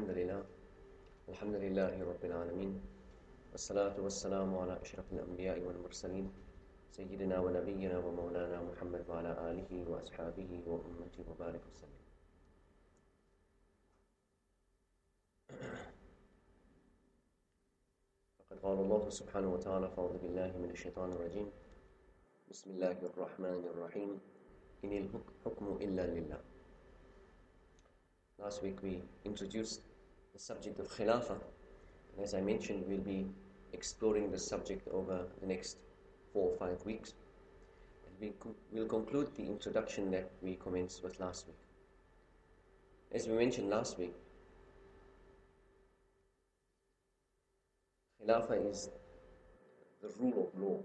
الحمد لله الحمد لله رب العالمين والصلاة والسلام على أشرف الأنبياء والمرسلين سيدنا ونبينا ومولانا محمد وعلى آله وأصحابه وأمته وبارك وسلم. فقد قال الله سبحانه وتعالى فأعوذ بالله من الشيطان الرجيم بسم الله الرحمن الرحيم إن الحكم إلا لله. Last week we introduced the subject of Khilafah, and as I mentioned, we'll be exploring the subject over the next 4 or 5 weeks. And we'll conclude the introduction that we commenced with last week. As we mentioned last week, Khilafah is the rule of law.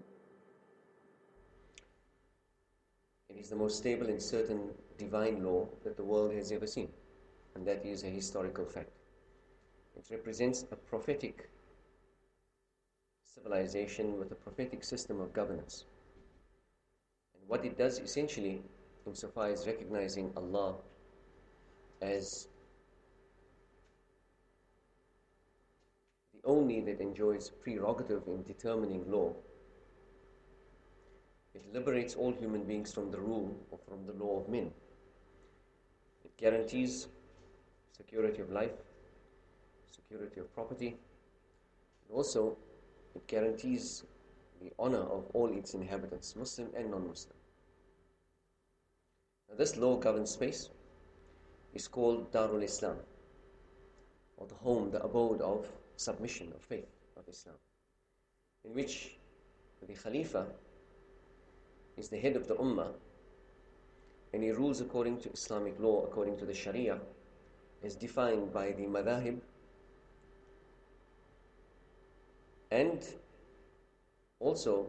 It is the most stable and certain divine law that the world has ever seen, and that is a historical fact. It represents a prophetic civilization with a prophetic system of governance. And what it does essentially, insofar as recognizing Allah as the only that enjoys prerogative in determining law, it liberates all human beings from the rule or from the law of men. It guarantees security of life, security of property, and also it guarantees the honor of all its inhabitants, Muslim and non-Muslim. Now, this law-governed space is called Darul Islam, or the home, the abode of submission, of faith, of Islam, in which the Khalifa is the head of the Ummah, and he rules according to Islamic law, according to the Sharia, as defined by the Madhahib, and also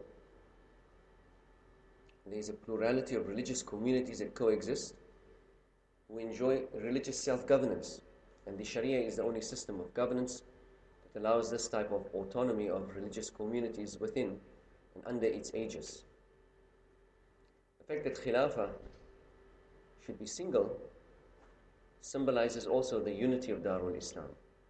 there is a plurality of religious communities that coexist who enjoy religious self-governance, and the Sharia is the only system of governance that allows this type of autonomy of religious communities within and under its aegis. The fact that Khilafah should be single symbolizes also the unity of Darul Islam.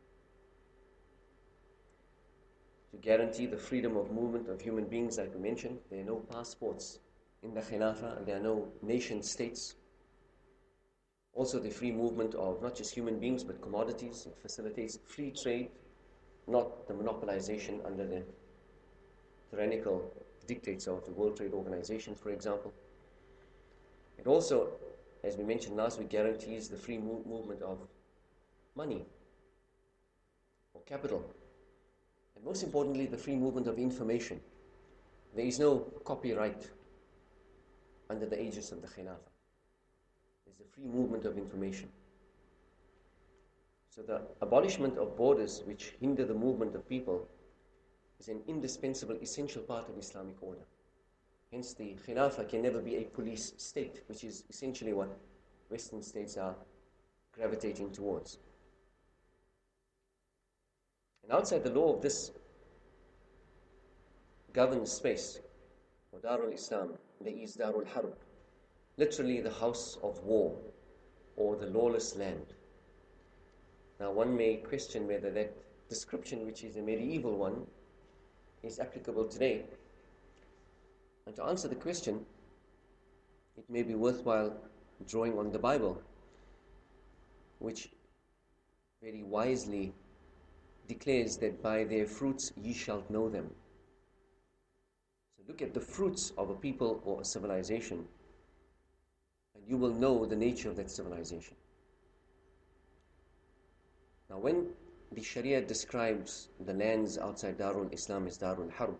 To guarantee the freedom of movement of human beings, like we mentioned, there are no passports in the Khilafah, and there are no nation states. Also the free movement of not just human beings but commodities. It facilitates free trade, not the monopolization under the tyrannical dictates of the World Trade Organization, for example. It also, as we mentioned last week, guarantees the free movement of money or capital. And most importantly, the free movement of information. There is no copyright under the aegis of the Khilafah. There's the free movement of information. So the abolishment of borders which hinder the movement of people is an indispensable, essential part of Islamic order. Hence the Khilafah can never be a police state, which is essentially what Western states are gravitating towards. And outside the law of this governed space, or Darul Islam, there is Darul Harb, literally the house of war, or the lawless land. Now one may question whether that description, which is a medieval one, is applicable today. And to answer the question, it may be worthwhile drawing on the Bible, which very wisely declares that by their fruits ye shall know them. So look at the fruits of a people or a civilization, and you will know the nature of that civilization. Now when the Sharia describes the lands outside Darul Islam as Darul Harb,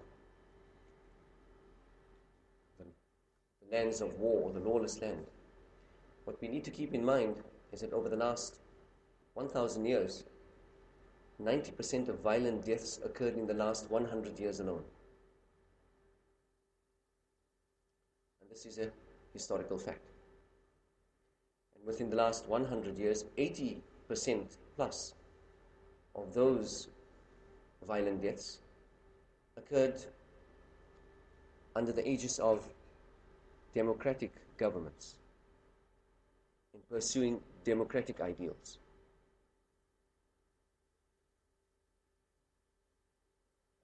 the lands of war, or the lawless land, what we need to keep in mind is that over the last 1,000 years, 90% of violent deaths occurred in the last 100 years alone. And this is a historical fact. And within the last 100 years, 80% plus of those violent deaths occurred under the aegis of democratic governments in pursuing democratic ideals.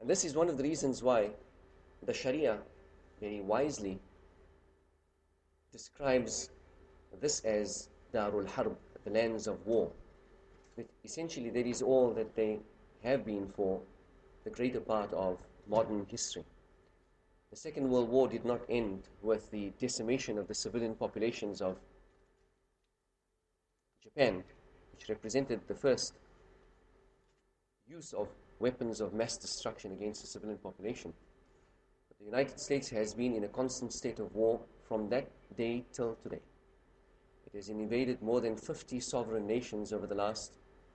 And this is one of the reasons why the Sharia very wisely describes this as Darul Harb, the lands of war. But essentially, that is all that they have been for the greater part of modern history. The Second World War did not end with the decimation of the civilian populations of Japan, which represented the first use of weapons of mass destruction against the civilian population. But the United States has been in a constant state of war from that day till today. It has invaded more than 50 sovereign nations over the last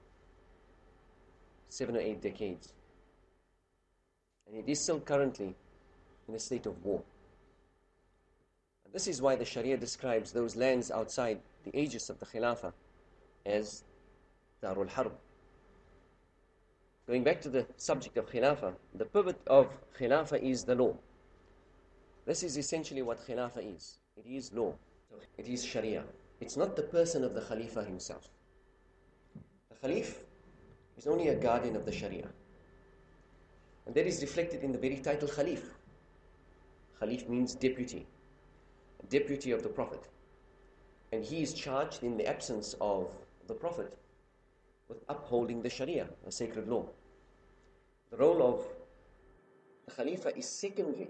7 or 8 decades. And it is still currently in a state of war. And this is why the Sharia describes those lands outside the aegis of the Khilafah as Darul Harb. Going back to the subject of Khilafah, the pivot of Khilafah is the law. This is essentially what Khilafah is. It is law. It is Sharia. It's not the person of the Khalifa himself. The Khalif is only a guardian of the Sharia. And that is reflected in the very title Khalif. Khalif means deputy, a deputy of the Prophet. And he is charged in the absence of the Prophet with upholding the Sharia, a sacred law. The role of the Khalifa is secondary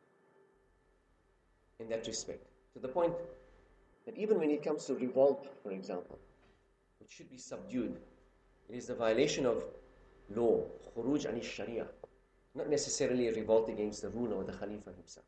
in that respect, to the point that even when it comes to revolt, for example, which should be subdued, it is the violation of law, khuruj an sharia, not necessarily a revolt against the ruler or the Khalifa himself.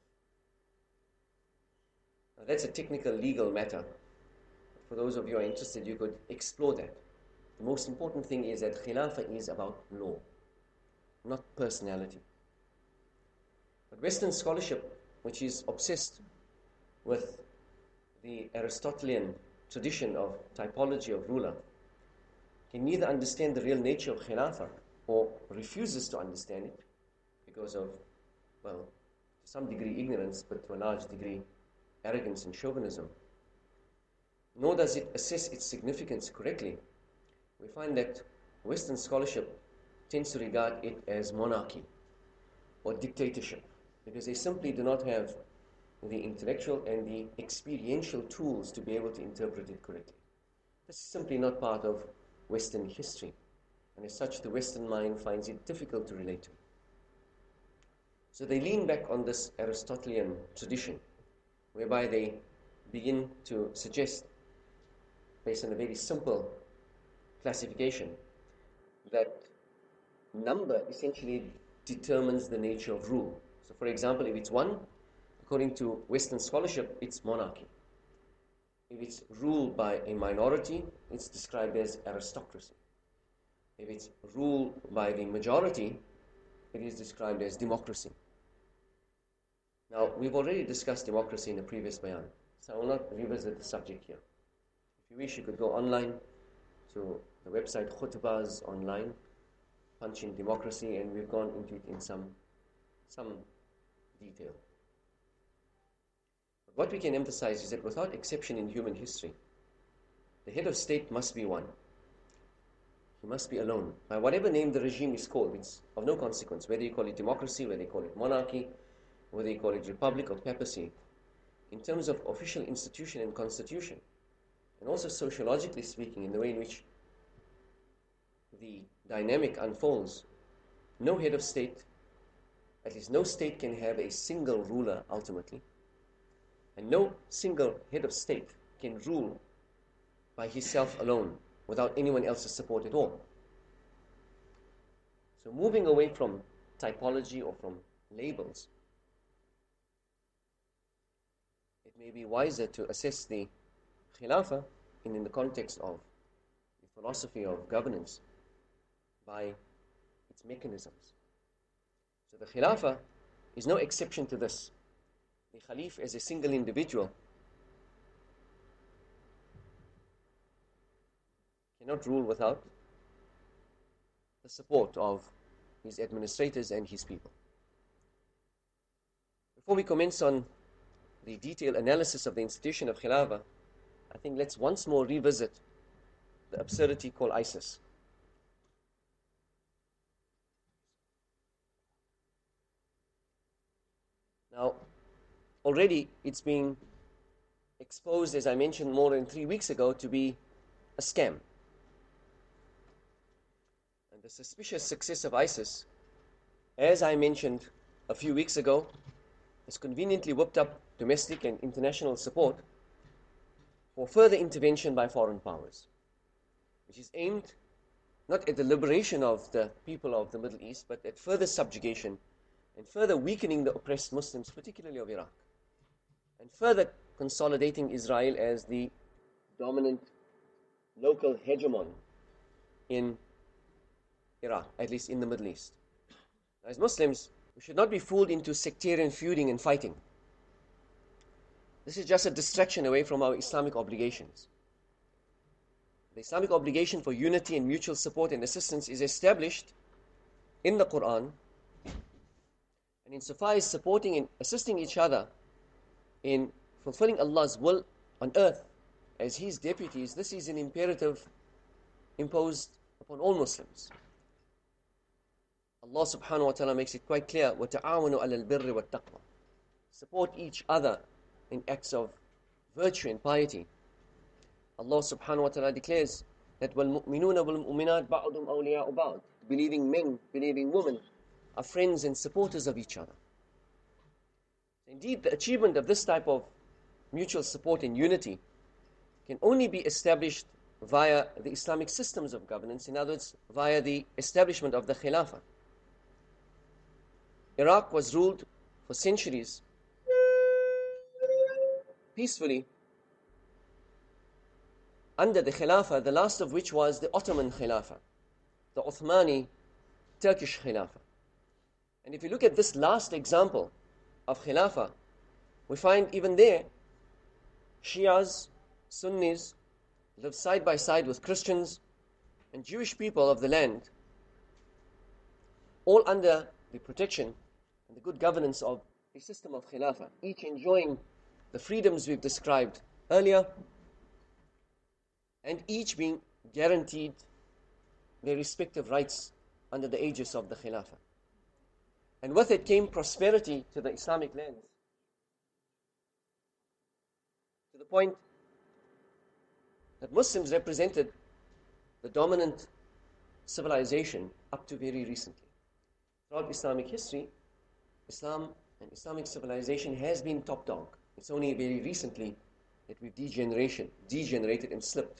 Now that's a technical legal matter. For those of you who are interested, you could explore that. The most important thing is that Khilafah is about law, not personality. But Western scholarship, which is obsessed with the Aristotelian tradition of typology of ruler, can neither understand the real nature of Khilafah or refuses to understand it because of, well, to some degree ignorance, but to a large degree arrogance and chauvinism. Nor does it assess its significance correctly. We find that Western scholarship tends to regard it as monarchy or dictatorship because they simply do not have the intellectual and the experiential tools to be able to interpret it correctly. This is simply not part of Western history, and as such the Western mind finds it difficult to relate to. So they lean back on this Aristotelian tradition, whereby they begin to suggest, based on a very simple classification, that number essentially determines the nature of rule. So for example, if it's 1, according to Western scholarship, it's monarchy. If it's ruled by a minority, it's described as aristocracy. If it's ruled by the majority, it is described as democracy. Now, we've already discussed democracy in a previous bayan, so I will not revisit the subject here. If you wish, you could go online to the website Khutbahs Online, punch in democracy, and we've gone into it in some detail. But what we can emphasize is that without exception in human history, the head of state must be one. He must be alone. By whatever name the regime is called, it's of no consequence, whether you call it democracy, whether you call it monarchy, whether you call it republic or papacy. In terms of official institution and constitution, and also sociologically speaking, in the way in which the dynamic unfolds, no head of state, at least no state, can have a single ruler ultimately, and no single head of state can rule by himself alone without anyone else's support at all. So moving away from typology or from labels, it may be wiser to assess the Khilafah in the context of the philosophy of governance by its mechanisms. So the Khilafah is no exception to this. The Khalif as a single individual cannot rule without the support of his administrators and his people. Before we commence on the detailed analysis of the institution of Khilafah, I think let's once more revisit the absurdity called ISIS. Now, already it's being exposed, as I mentioned more than 3 weeks ago, to be a scam. And the suspicious success of ISIS, as I mentioned a few weeks ago, has conveniently whipped up domestic and international support for further intervention by foreign powers, which is aimed not at the liberation of the people of the Middle East, but at further subjugation and further weakening the oppressed Muslims, particularly of Iraq, and further consolidating Israel as the dominant local hegemon in Iraq, at least in the Middle East. As Muslims, we should not be fooled into sectarian feuding and fighting. This is just a distraction away from our Islamic obligations. The Islamic obligation for unity and mutual support and assistance is established in the Quran, and insofar as supporting and assisting each other in fulfilling Allah's will on earth as His deputies, this is an imperative imposed upon all Muslims. Allah subhanahu wa ta'ala makes it quite clear, وَتَعَاوَنُوا عَلَى الْبِرِّ وَالتَّقْوَى. Support each other in acts of virtue and piety. Allah subhanahu wa ta'ala declares that وَالْمُؤْمِنُونَ وَالْمُؤْمِنَاتِ بَعْضُهُمْ أَوْلِيَاءُ بَعْضٍ. Believing men, believing women are friends and supporters of each other. Indeed, the achievement of this type of mutual support and unity can only be established via the Islamic systems of governance, in other words, via the establishment of the Khilafah. Iraq was ruled for centuries peacefully under the Khilafah, the last of which was the Ottoman Khilafah, the Uthmani Turkish Khilafah. And if you look at this last example of Khilafah, we find even there, Shias, Sunnis live side by side with Christians and Jewish people of the land, all under the protection and the good governance of a system of Khilafah, each enjoying the freedoms we've described earlier, and each being guaranteed their respective rights under the aegis of the Khilafah. And with it came prosperity to the Islamic lands, to the point that Muslims represented the dominant civilization up to very recently. Throughout Islamic history, Islam and Islamic civilization has been top dog. It's only very recently that we've degenerated and slipped.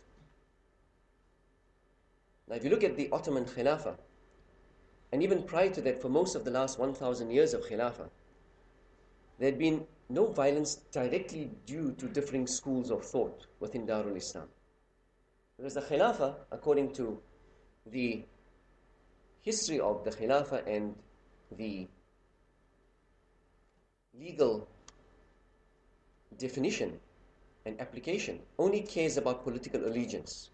Now, if you look at the Ottoman Khilafah, and even prior to that, for most of the last 1,000 years of Khilafah, there had been no violence directly due to differing schools of thought within Darul Islam. Because the Khilafah, according to the history of the Khilafah and the legal definition and application, only cares about political allegiance,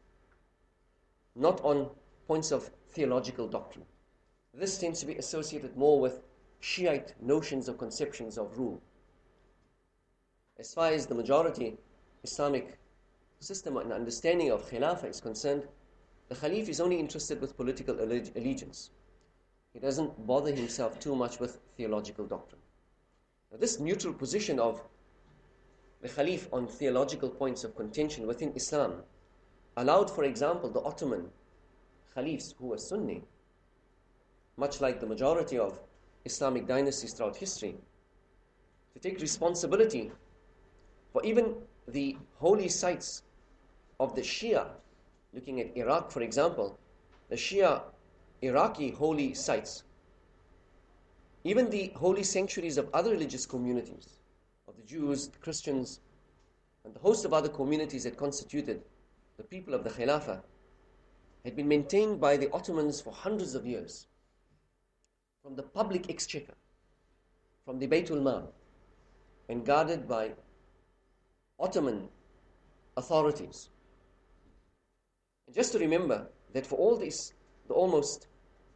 not on points of theological doctrine. This tends to be associated more with Shiite notions or conceptions of rule. As far as the majority Islamic system and understanding of Khilafah is concerned, the Khalif is only interested with political allegiance. He doesn't bother himself too much with theological doctrine. Now, this neutral position of the Khalif on theological points of contention within Islam allowed, for example, the Ottoman Khalifs who were Sunni, much like the majority of Islamic dynasties throughout history, to take responsibility for even the holy sites of the Shia. Looking at Iraq, for example, the Shia Iraqi holy sites, even the holy sanctuaries of other religious communities, of the Jews, the Christians, and the host of other communities that constituted the people of the Khilafah, had been maintained by the Ottomans for hundreds of years, from the public exchequer, from the Baytul Mal, and guarded by Ottoman authorities. And just to remember that for all these, the almost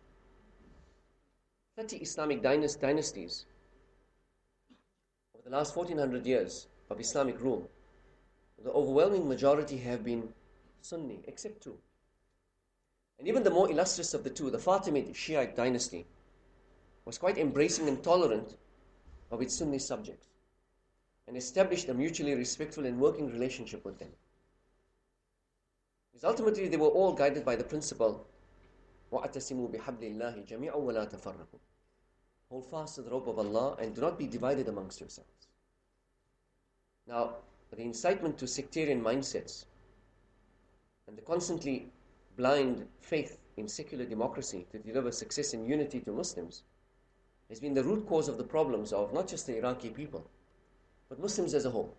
30 Islamic dynasties over the last 1400 years of Islamic rule, the overwhelming majority have been Sunni, except two. And even the more illustrious of the two, the Fatimid Shiite dynasty, was quite embracing and tolerant of its Sunni subjects and established a mutually respectful and working relationship with them. Because ultimately they were all guided by the principle وَأَتَسِمُوا بِحَبْلِ اللَّهِ جَمِيعًا وَلَا تَفَرَّقُوا. Hold fast to the rope of Allah and do not be divided amongst yourselves. Now, the incitement to sectarian mindsets and the constantly blind faith in secular democracy to deliver success and unity to Muslims has been the root cause of the problems of not just the Iraqi people, but Muslims as a whole.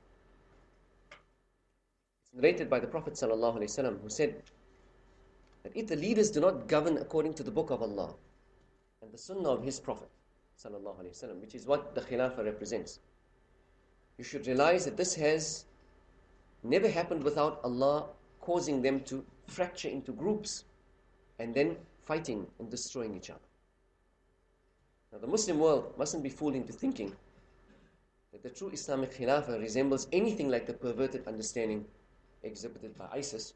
It's narrated by the Prophet ﷺ, who said that if the leaders do not govern according to the book of Allah and the sunnah of his Prophet ﷺ, which is what the Khilafah represents, you should realize that this has never happened without Allah causing them to fracture into groups and then fighting and destroying each other. Now, the Muslim world mustn't be fooled into thinking that the true Islamic Khilafah resembles anything like the perverted understanding exhibited by ISIS.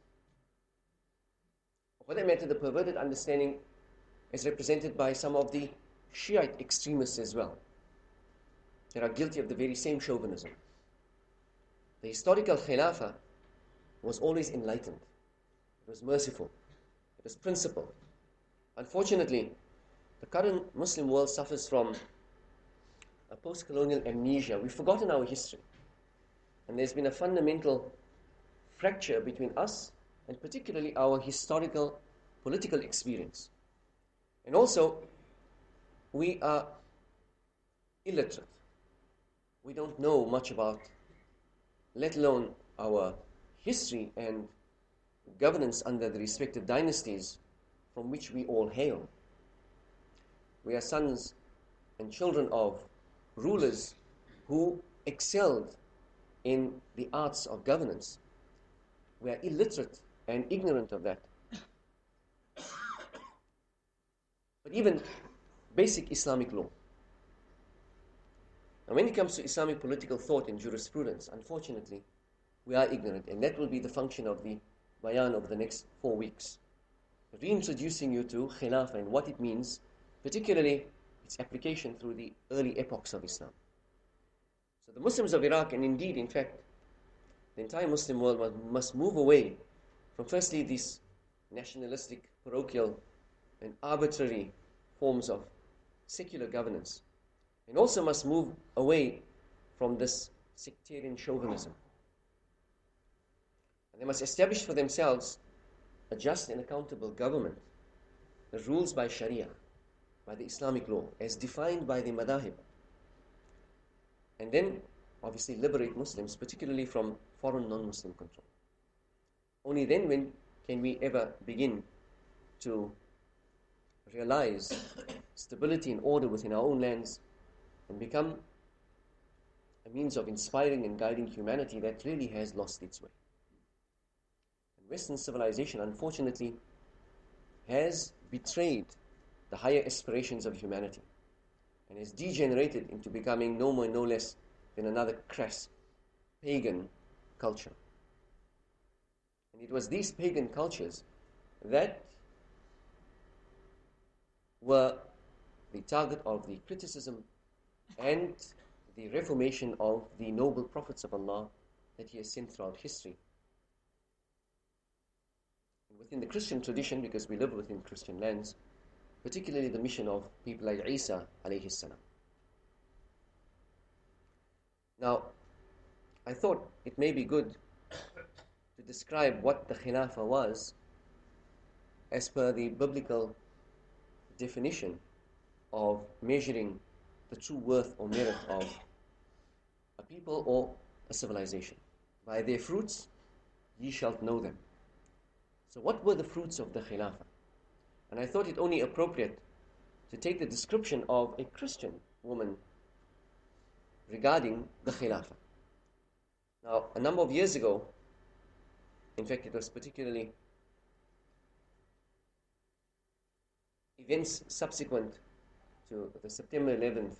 For that matter, the perverted understanding is represented by some of the Shiite extremists as well, that are guilty of the very same chauvinism. The historical Khilafah was always enlightened. It was merciful. It was principled. Unfortunately, the current Muslim world suffers from a post-colonial amnesia. We've forgotten our history. And there's been a fundamental fracture between us and particularly our historical political experience. And also, we are illiterate. We don't know much about, let alone our history and governance under the respective dynasties from which we all hail. We are sons and children of rulers who excelled in the arts of governance. We are illiterate and ignorant of that. But even basic Islamic law. And when it comes to Islamic political thought and jurisprudence, unfortunately, we are ignorant, and that will be the function of the bayan over the next 4 weeks. Reintroducing you to Khilafah and what it means, particularly its application through the early epochs of Islam. So the Muslims of Iraq, and indeed, in fact, the entire Muslim world must move away from firstly these nationalistic, parochial, and arbitrary forms of secular governance, and also must move away from this sectarian chauvinism. And they must establish for themselves a just and accountable government that rules by Sharia, by the Islamic law, as defined by the Madahib. And then, obviously, liberate Muslims, particularly from foreign non-Muslim control. Only then can we ever begin to realize stability and order within our own lands and become a means of inspiring and guiding humanity that really has lost its way. And Western civilization, unfortunately, has betrayed the higher aspirations of humanity and has degenerated into becoming no more and no less than another crass pagan culture. And it was these pagan cultures that were the target of the criticism and the reformation of the noble prophets of Allah that He has sent throughout history. And within the Christian tradition, because we live within Christian lands, particularly the mission of people like Isa alayhi salam. Now, I thought it may be good to describe what the Khilafah was as per the biblical definition of measuring the true worth or merit of a people or a civilization. By their fruits ye shalt know them. So what were the fruits of the Khilafah? And I thought it only appropriate to take the description of a Christian woman regarding the Khilafah. Now, a number of years ago, in fact it was particularly events subsequent to the September 11th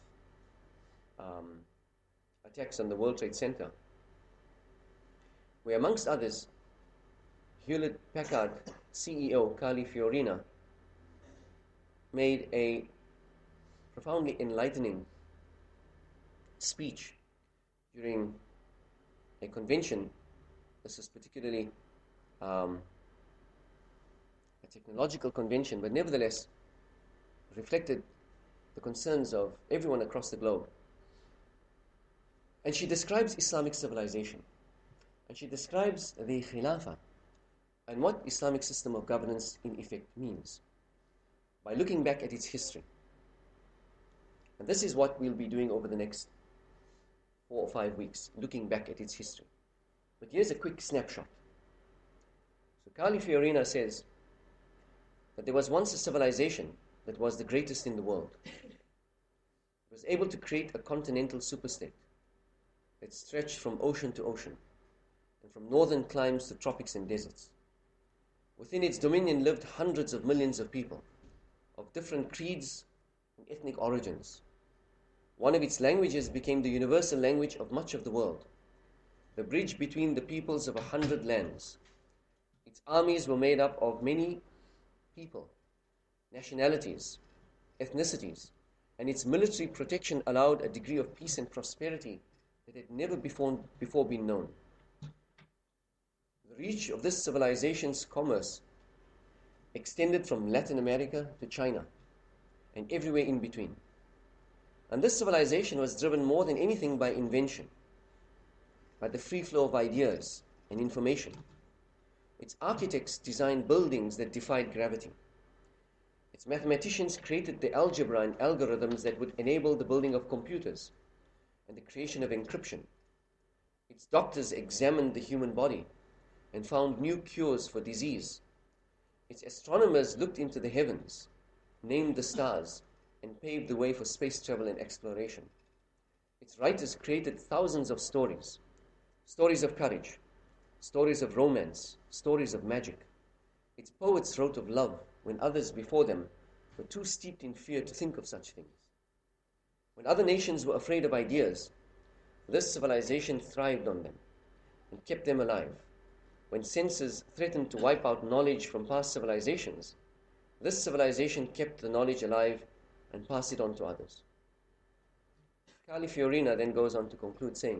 attacks on the World Trade Center, where amongst others, Hewlett-Packard CEO Carly Fiorina made a profoundly enlightening speech during a convention. This is particularly a technological convention, but nevertheless reflected the concerns of everyone across the globe. And she describes Islamic civilization. And she describes the Khilafah and what Islamic system of governance in effect means by looking back at its history. And this is what we'll be doing over the next 4 or 5 weeks, looking back at its history. But here's a quick snapshot. So Carly Fiorina says that there was once a civilization that was the greatest in the world. It was able to create a continental superstate that stretched from ocean to ocean and from northern climes to tropics and deserts. Within its dominion lived hundreds of millions of people of different creeds and ethnic origins. One of its languages became the universal language of much of the world, the bridge between the peoples of 100 lands. Its armies were made up of many people, nationalities, ethnicities, and its military protection allowed a degree of peace and prosperity that had never before been known. The reach of this civilization's commerce extended from Latin America to China and everywhere in between. And this civilization was driven more than anything by invention, by the free flow of ideas and information. Its architects designed buildings that defied gravity. Its mathematicians created the algebra and algorithms that would enable the building of computers and the creation of encryption. Its doctors examined the human body and found new cures for disease. Its astronomers looked into the heavens, named the stars, and paved the way for space travel and exploration. Its writers created thousands of stories, stories of courage, stories of romance, stories of magic. Its poets wrote of love when others before them were too steeped in fear to think of such things. When other nations were afraid of ideas, this civilization thrived on them and kept them alive. When censors threatened to wipe out knowledge from past civilizations, this civilization kept the knowledge alive and passed it on to others. Carly Fiorina then goes on to conclude saying,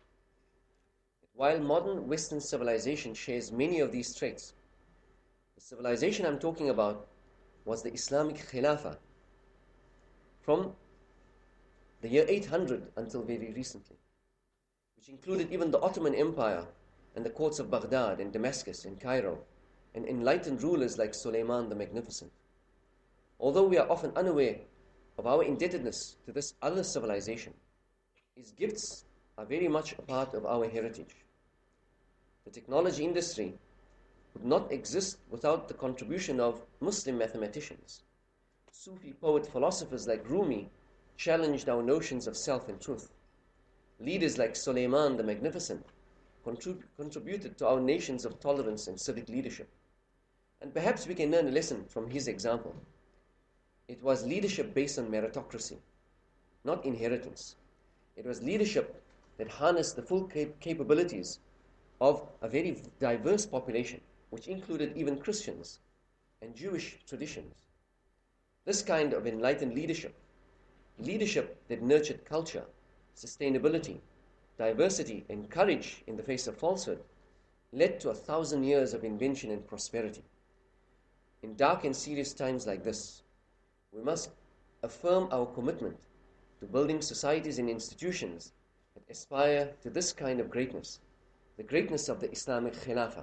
while modern Western civilization shares many of these traits, the civilization I'm talking about was the Islamic Khilafah from the year 800 until very recently, which included even the Ottoman Empire and the courts of Baghdad and Damascus and Cairo, and enlightened rulers like Suleiman the Magnificent. Although we are often unaware of our indebtedness to this other civilization, its gifts are very much a part of our heritage. The technology industry would not exist without the contribution of Muslim mathematicians. Sufi poet philosophers like Rumi challenged our notions of self and truth. Leaders like Suleiman the Magnificent contributed to our nations of tolerance and civic leadership. And perhaps we can learn a lesson from his example. It was leadership based on meritocracy, not inheritance. It was leadership that harnessed the full capabilities of a very diverse population, which included even Christians and Jewish traditions. This kind of enlightened leadership that nurtured culture, sustainability, diversity, and courage in the face of falsehood, led to 1,000 years of invention and prosperity. In dark and serious times like this, we must affirm our commitment to building societies and institutions that aspire to this kind of greatness, the greatness of the Islamic Khilafah.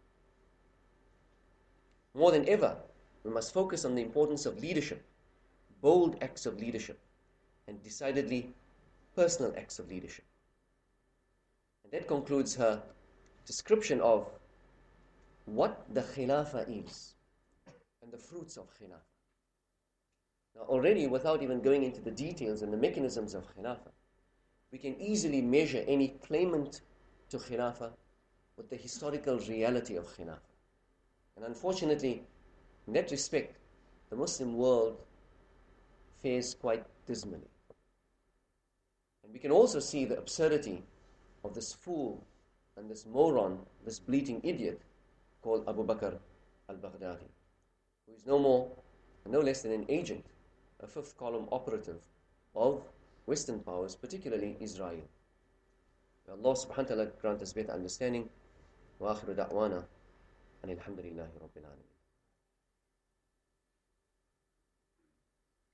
More than ever, we must focus on the importance of leadership, bold acts of leadership, and decidedly personal acts of leadership. And that concludes her description of what the Khilafah is and the fruits of Khilafah. Now already, without even going into the details and the mechanisms of Khilafah, we can easily measure any claimant to Khilafah with the historical reality of Khilafah. And unfortunately, in that respect, the Muslim world fares quite dismally. And we can also see the absurdity of this fool and this moron, this bleating idiot called Abu Bakr al-Baghdadi, who is no less than an agent, a fifth column operative of Western powers, particularly Israel. May Allah subhanahu wa ta'ala grant us better understanding. وآخر دعوانا أن الحمد لله رب العالمين.